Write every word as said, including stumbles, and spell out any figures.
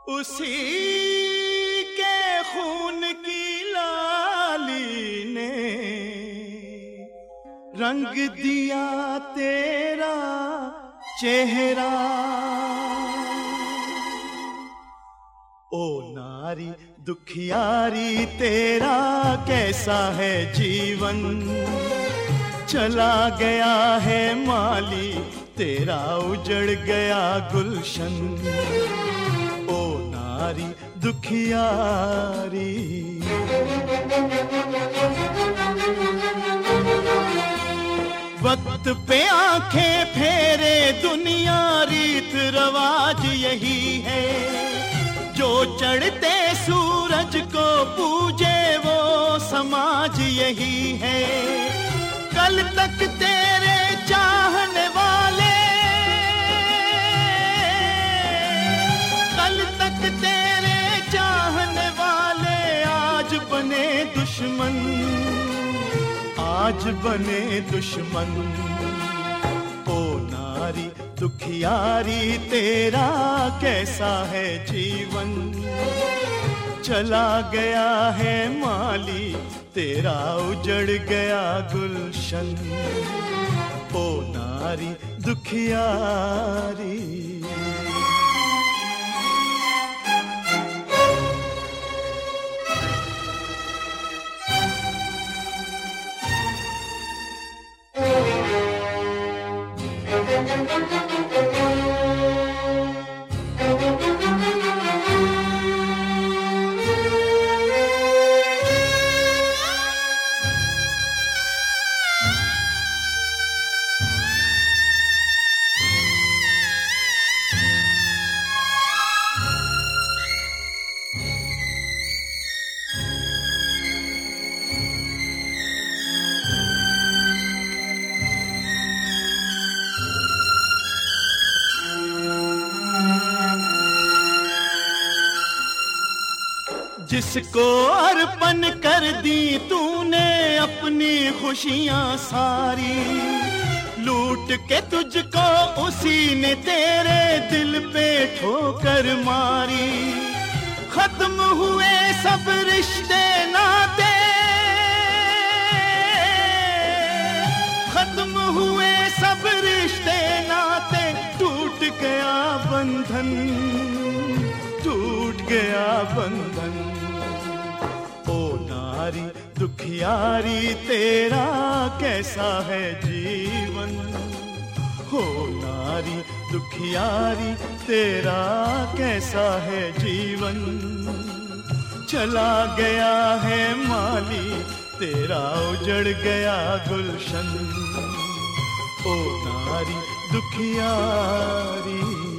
उसी के खून की लाली ने रंग दिया तेरा चेहरा। ओ नारी दुखियारी तेरा कैसा है जीवन, चला गया है माली तेरा उजड़ गया गुलशन। ओ नारी दुखियारी। वक्त पे आंखें फेरे दुनिया रीत रवाज यही है, जो चढ़ते सूरज को पूजे वो समाज यही है। कल तक तेरे चाहने वाले, कल तक तेरे चाहने वाले आज बने दुश्मन, आज बने दुश्मन। ओ नारी दुखियारी तेरा कैसा है जीवन, चला गया है माली तेरा उजड़ गया गुलशन। ओ नारी दुखियारी। जिसको अर्पण कर दी तूने अपनी खुशियां सारी, लूट के तुझको उसी ने तेरे दिल पे ठोकर मारी। खत्म हुए सब रिश्ते नाते, खत्म हुए सब रिश्ते नाते, टूट गया बंधन, टूट गया बंधन। नारी दुखियारी तेरा कैसा है जीवन, हो नारी दुखियारी तेरा कैसा है जीवन, चला गया है माली तेरा उजड़ गया गुलशन। ओ नारी दुखियारी।